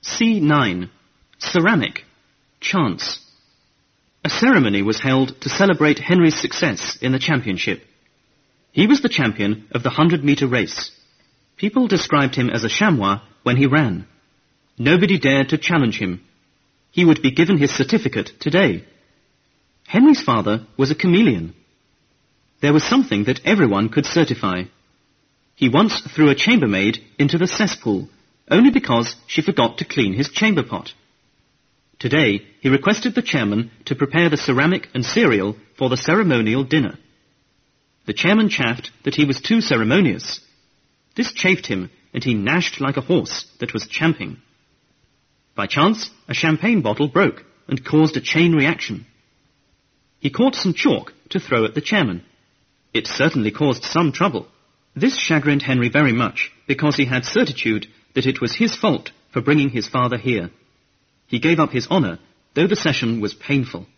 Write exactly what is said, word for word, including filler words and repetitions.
C nine. Ceramic. Chance. A ceremony was held to celebrate Henry's success in the championship. He was the champion of the hundred-metre race. People described him as a chamois when he ran. Nobody dared to challenge him. He would be given his certificate today. Henry's father was a chameleon. There was something that everyone could certify. He once threw a chambermaid into the cesspool, only because she forgot to clean his chamber pot. Today, he requested the chairman to prepare the ceramic and cereal for the ceremonial dinner. The chairman chaffed that he was too ceremonious. This chafed him, and he gnashed like a horse that was champing. By chance, a champagne bottle broke and caused a chain reaction. He caught some chalk to throw at the chairman. It certainly caused some trouble. This chagrined Henry very much, because he had certitude that it was his fault for bringing his father here. He gave up his honour, though the session was painful.